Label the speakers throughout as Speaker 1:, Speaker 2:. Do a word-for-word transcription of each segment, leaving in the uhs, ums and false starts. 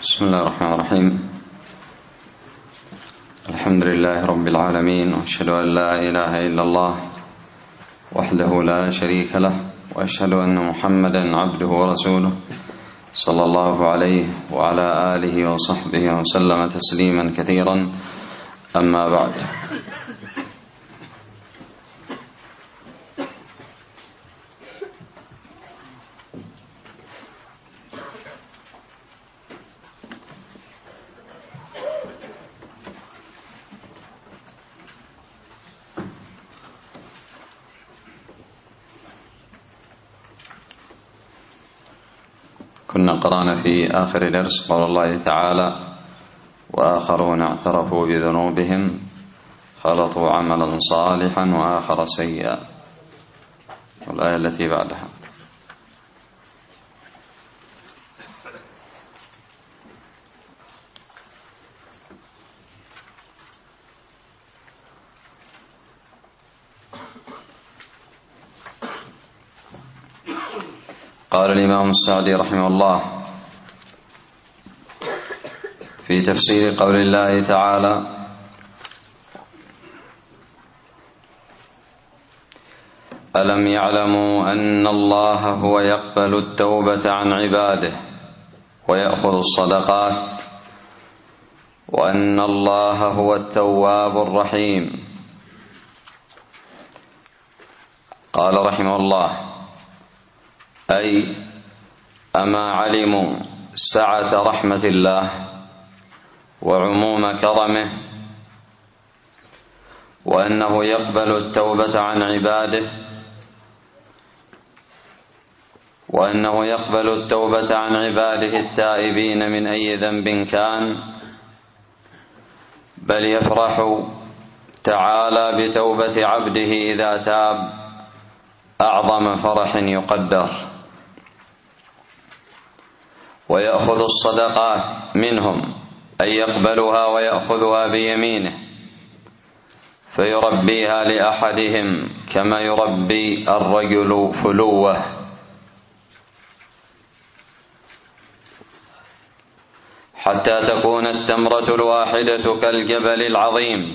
Speaker 1: بسم الله الرحمن الرحيم. الحمد لله رب العالمين، وأشهد أن لا إله إلا الله وحده لا شريك له، وأشهد أن محمدا عبده ورسوله صلى الله عليه وعلى آله وصحبه وسلم تسليما كثيرا. أما بعد، كنا قرأنا في آخر درس قول الله تعالى: وآخرون اعترفوا بذنوبهم خلطوا عملا صالحا وآخر سيئا، والآية التي بعدها. قال الإمام السعدي رحمه الله في تفسير قول الله تعالى: ألم يعلموا أن الله هو يقبل التوبة عن عباده ويأخذ الصدقات وأن الله هو التواب الرحيم. قال رحمه الله: أي أما علموا سعة رحمة الله وعموم كرمه، وأنه يقبل التوبة عن عباده وأنه يقبل التوبة عن عباده التائبين من أي ذنب كان، بل يفرح تعالى بتوبة عبده إذا تاب أعظم فرح يقدر، ويأخذ الصدقات منهم أي يقبلها ويأخذها بيمينه فيربيها لأحدهم كما يربي الرجل فلوه، حتى تكون التمرة الواحدة كالجبل العظيم،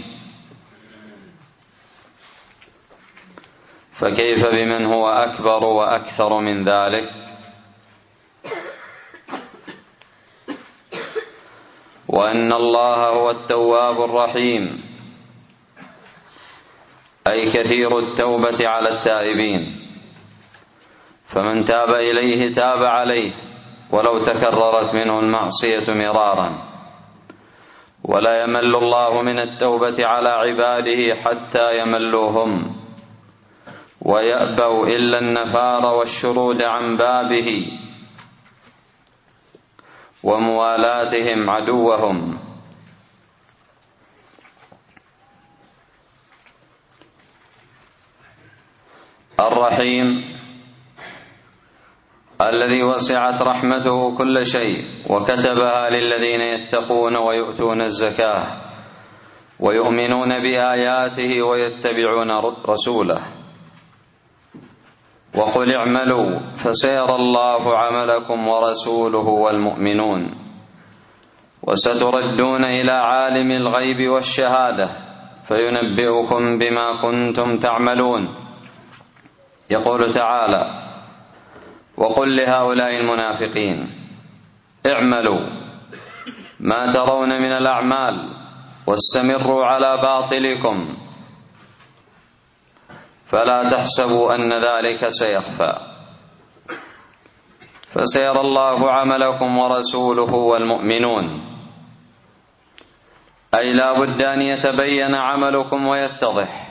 Speaker 1: فكيف بمن هو أكبر وأكثر من ذلك؟ وأن الله هو التواب الرحيم، أي كثير التوبة على التائبين، فمن تاب إليه تاب عليه ولو تكررت منه المعصية مرارا، ولا يمل الله من التوبة على عباده حتى يملوا هم ويأبوا إلا النفار والشرود عن بابه وموالاتهم عدوهم. الرحيم الذي وسعت رحمته كل شيء وكتبها للذين يتقون ويؤتون الزكاة ويؤمنون بآياته ويتبعون رسوله. وقل اعملوا فسيرى الله عملكم ورسوله والمؤمنون وستردون إلى عالم الغيب والشهادة فينبئكم بما كنتم تعملون. يقول تعالى: وقل لهؤلاء المنافقين اعملوا ما ترون من الأعمال واستمروا على باطلكم فلا تحسبوا أن ذلك سيخفى، فسيرى الله عملكم ورسوله والمؤمنون، أي لا بد أن يتبين عملكم ويتضح،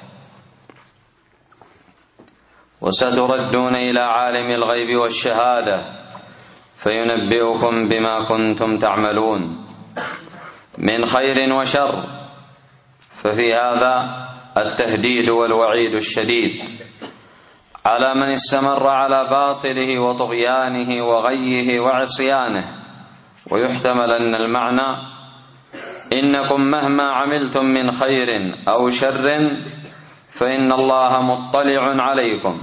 Speaker 1: وستردون إلى عالم الغيب والشهادة فينبئكم بما كنتم تعملون من خير وشر. ففي هذا التهديد والوعيد الشديد على من استمر على باطله وطغيانه وغيه وعصيانه. ويحتمل أن المعنى: إنكم مهما عملتم من خير أو شر فإن الله مطلع عليكم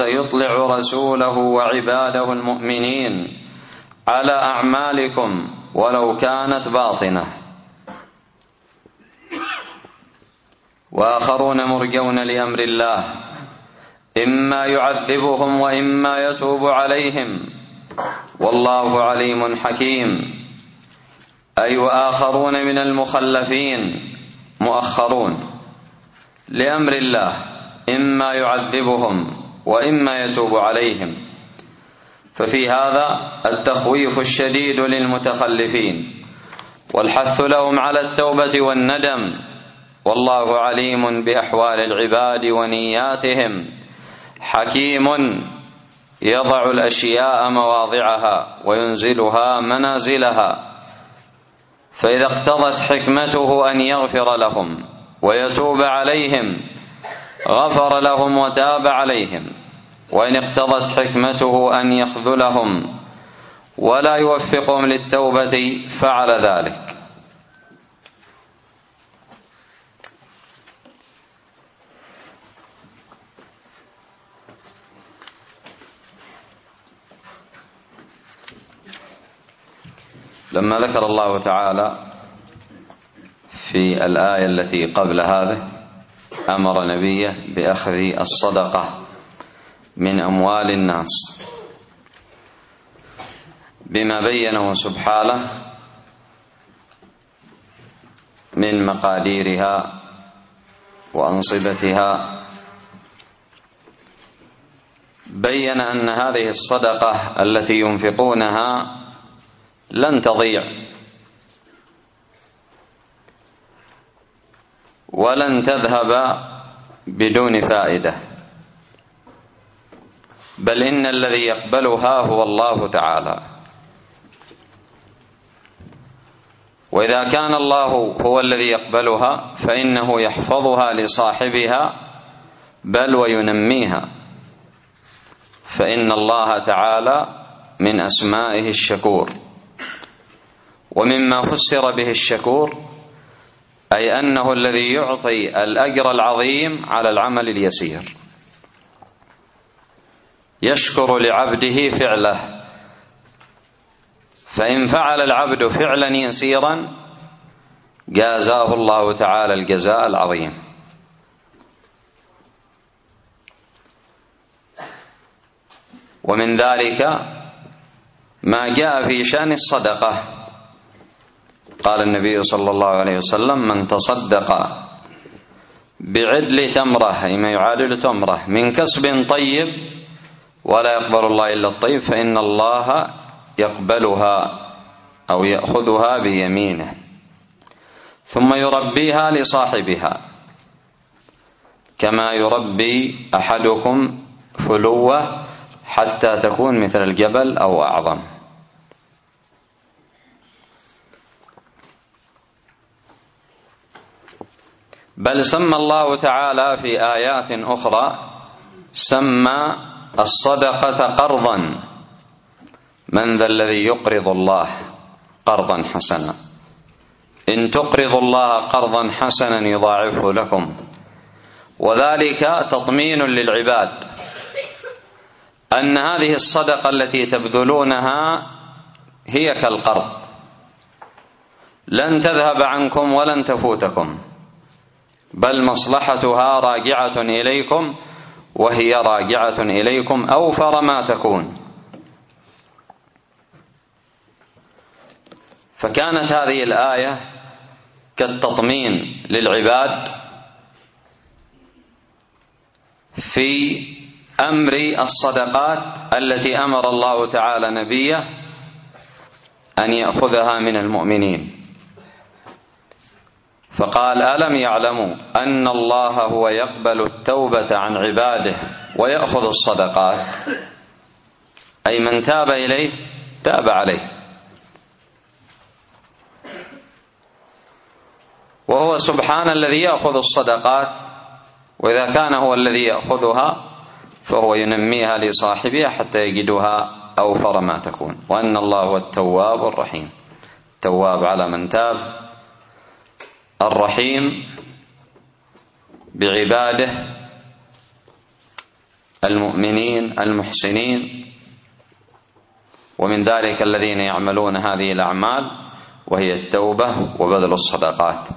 Speaker 1: وسيطلع رسوله وعباده المؤمنين على أعمالكم ولو كانت باطنة، وآخرون مرجون لأمر الله إما يعذبهم وإما يتوب عليهم والله عليم حكيم. أي وآخرون من المخلفين مؤخرون لأمر الله إما يعذبهم وإما يتوب عليهم. ففي هذا التخويف الشديد للمتخلفين والحث لهم على التوبة والندم، والله عليم بأحوال العباد ونياتهم حكيم يضع الأشياء مواضعها وينزلها منازلها، فإذا اقتضت حكمته أن يغفر لهم ويتوب عليهم غفر لهم وتاب عليهم، وإن اقتضت حكمته أن يخذلهم ولا يوفقهم للتوبة فعل ذلك. لما ذكر الله تعالى في الآية التي قبل هذه أمر نبيه بأخذ الصدقة من أموال الناس بما بينه سبحانه من مقاديرها وأنصبتها، بين أن هذه الصدقة التي ينفقونها لن تضيع ولن تذهب بدون فائدة، بل إن الذي يقبلها هو الله تعالى. وإذا كان الله هو الذي يقبلها فإنه يحفظها لصاحبها بل وينميها، فإن الله تعالى من أسمائه الشكور. ومما فسر به الشكور أي أنه الذي يعطي الأجر العظيم على العمل اليسير، يشكر لعبده فعله، فإن فعل العبد فعلا يسيرا جازاه الله تعالى الجزاء العظيم. ومن ذلك ما جاء في شأن الصدقة، قال النبي صلى الله عليه وسلم: من تصدق بعدل تمرة، أي ما يعادل تمرة، من كسب طيب ولا يقبل الله إلا الطيب، فإن الله يقبلها أو يأخذها بيمينه ثم يربيها لصاحبها كما يربي أحدكم فلوة حتى تكون مثل الجبل أو أعظم. بل سمى الله تعالى في آيات أخرى سمى الصدقة قرضا: من ذا الذي يقرض الله قرضا حسنا، إن تقرضوا الله قرضا حسنا يضاعفه لكم. وذلك تطمين للعباد أن هذه الصدقة التي تبذلونها هي كالقرض، لن تذهب عنكم ولن تفوتكم، بل مصلحتها راجعة إليكم، وهي راجعة إليكم أوفر ما تكون. فكانت هذه الآية كالتطمين للعباد في أمر الصدقات التي أمر الله تعالى نبيه أن يأخذها من المؤمنين، فقال: ألم يعلموا أن الله هو يقبل التوبة عن عباده ويأخذ الصدقات، أي من تاب إليه تاب عليه. وهو سبحانه الذي يأخذ الصدقات، وإذا كان هو الذي يأخذها فهو ينميها لصاحبها حتى يجدها أوفر ما تكون. وأن الله هو التواب الرحيم، التواب على من تاب، الرحيم بعباده المؤمنين المحسنين. ومن ذلك الذين يعملون هذه الأعمال وهي التوبة وبذل الصدقات.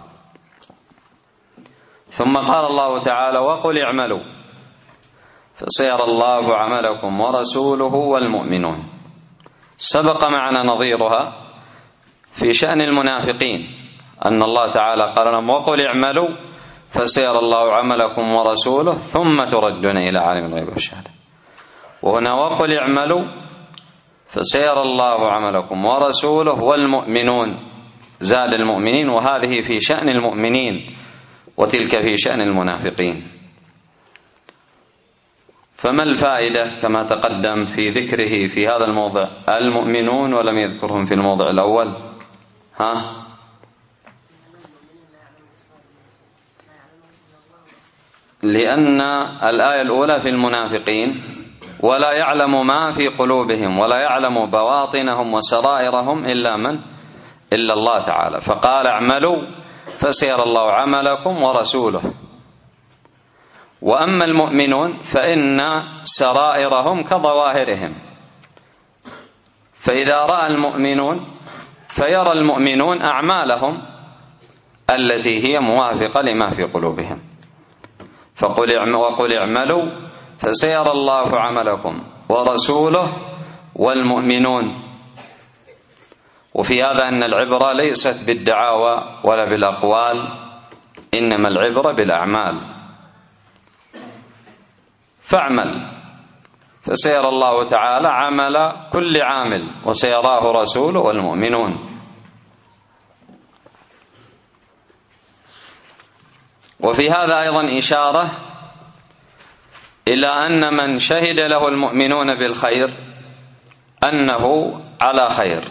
Speaker 1: ثم قال الله تعالى: وقل اعملوا فسيرى الله عملكم ورسوله والمؤمنون. سبق معنا نظيرها في شأن المنافقين، أن الله تعالى قال لهم: وقل اعملوا فسيرى الله عملكم ورسوله ثم تردون إلى عالم الغيب والشهادة. وهنا وقل اعملوا فسيرى الله عملكم ورسوله والمؤمنون، زاد المؤمنين، وهذه في شأن المؤمنين وتلك في شأن المنافقين. فما الفائدة كما تقدم في ذكره في هذا الموضع المؤمنون ولم يذكرهم في الموضع الأول؟ ها؟ لأن الآية الأولى في المنافقين، ولا يعلم ما في قلوبهم ولا يعلم بواطنهم وسرائرهم إلا من؟ إلا الله تعالى. فقال: اعملوا فسيرى الله عملكم ورسوله. وأما المؤمنون فإن سرائرهم كظواهرهم، فإذا رأى المؤمنون فيرى المؤمنون أعمالهم التي هي موافقة لما في قلوبهم. فقل وقل اعملوا فسيرى الله عملكم ورسوله والمؤمنون. وفي هذا أن العبرة ليست بالدعاوى ولا بالأقوال، إنما العبرة بالأعمال. فاعمل فسيرى الله تعالى عمل كل عامل وسيراه رسوله والمؤمنون. وفي هذا أيضا إشارة إلى أن من شهد له المؤمنون بالخير أنه على خير.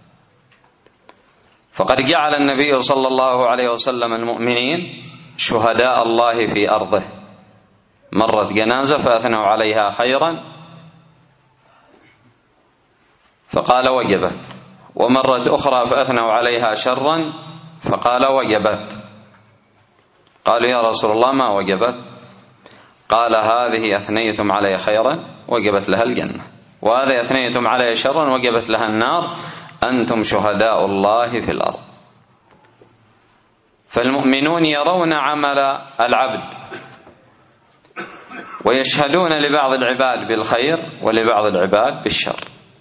Speaker 1: فقد جعل النبي صلى الله عليه وسلم المؤمنين شهداء الله في أرضه. مرت جنازة فأثنوا عليها خيرا فقال وجبت، ومرت أخرى فأثنوا عليها شرا فقال وجبت. قالوا: يا رسول الله ما وجبت؟ قال: هذه أثنيتم علي خيرا وجبت لها الجنة، وهذه أثنيتم علي شرا وجبت لها النار، أنتم شهداء الله في الأرض. فالمؤمنون يرون عمل العبد ويشهدون لبعض العباد بالخير ولبعض العباد بالشر.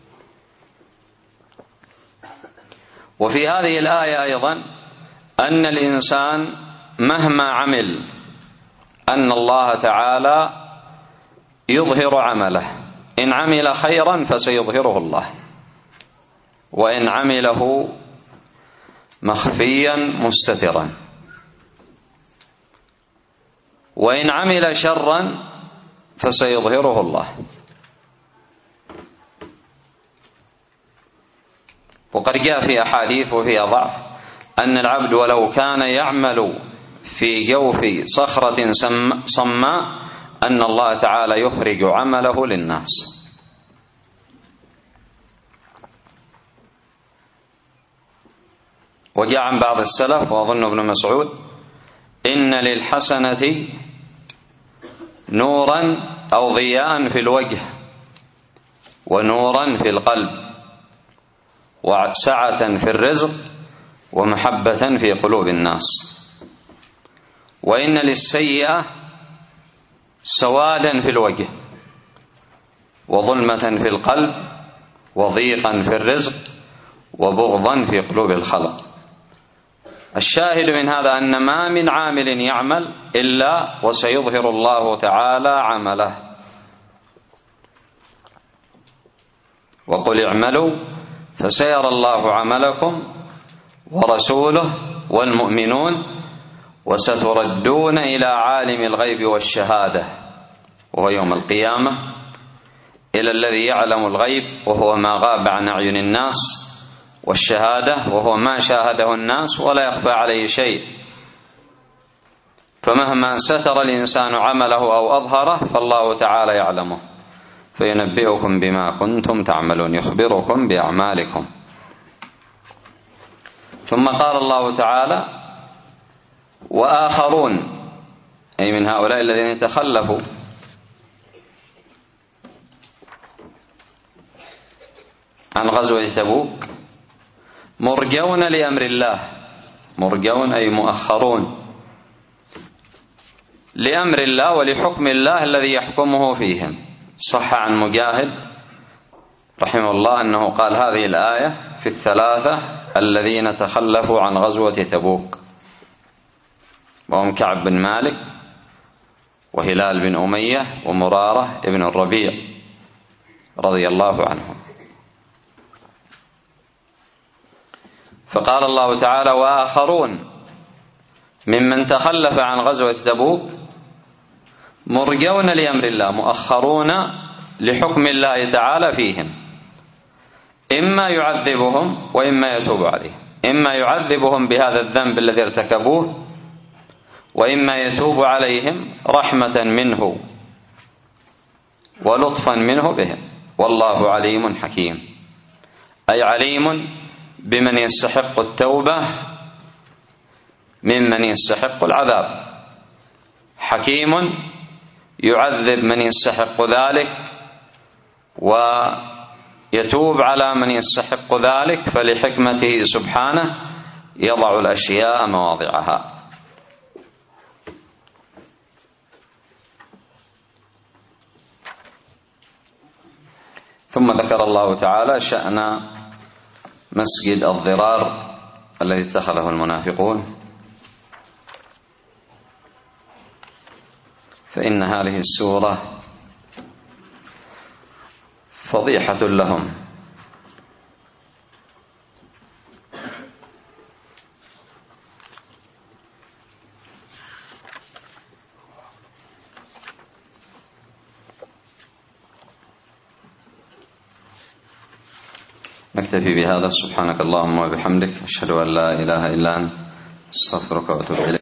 Speaker 1: وفي هذه الآية أيضا أن الإنسان مهما عمل أن الله تعالى يظهر عمله. إن عمل خيرا فسيظهره الله، وإن عمله مخفيا مستترا، وإن عمل شرا فسيظهره الله. وقد جاء في أحاديث وفيها ضعف أن العبد ولو كان يعمل في جوف صخرة صماء أن الله تعالى يخرج عمله للناس. وجاء عن بعض السلف وأظن ابن مسعود: إن للحسنة نورا أو ضياء في الوجه، ونورا في القلب، وسعة في الرزق، ومحبة في قلوب الناس. وإن للسيئة سوادا في الوجه، وظلمة في القلب، وضيقا في الرزق، وبغضا في قلوب الخلق. الشاهد من هذا أن ما من عامل يعمل إلا وسيظهر الله تعالى عمله. وقل اعملوا فسيرى الله عملكم ورسوله والمؤمنون وستردون إلى عالم الغيب والشهادة، وهو يوم القيامة، إلى الذي يعلم الغيب وهو ما غاب عن أعين الناس، والشهادة وهو ما شاهده الناس ولا يخفى عليه شيء. فمهما ستر الإنسان عمله أو أظهره فالله تعالى يعلمه، فينبئكم بما كنتم تعملون، يخبركم بأعمالكم. ثم قال الله تعالى: وآخرون، أي من هؤلاء الذين تخلفوا عن غزوة تبوك، مرجون لأمر الله، مرجون أي مؤخرون لأمر الله ولحكم الله الذي يحكمه فيهم. صح عن مجاهد رحمه الله أنه قال هذه الآية في الثلاثة الذين تخلفوا عن غزوة تبوك، وهم كعب بن مالك وهلال بن أمية ومرارة بن الربيع رضي الله عنهم. فقال الله تعالى وآخرون ممن تخلف عن غزوة تبوك مرجون لأمر الله، مؤخرون لحكم الله تعالى فيهم، إما يعذبهم وإما يتوب عليهم، إما يعذبهم بهذا الذنب الذي ارتكبوه، وإما يتوب عليهم رحمة منه ولطفا منه بهم، والله عليم حكيم، أي عليم بمن يستحق التوبة ممن يستحق العذاب، حكيم يعذب من يستحق ذلك ويتوب على من يستحق ذلك، فلحكمته سبحانه يضع الأشياء مواضعها. ثم ذكر الله تعالى شأن مسجد الضرار الذي اتخذه المنافقون، فإن هذه السورة فضيحة لهم، نكتفي بهذا. سبحانك اللهم وبحمدك، أشهد أن لا إله إلا أنت، أستغفرك وأتوب إليك.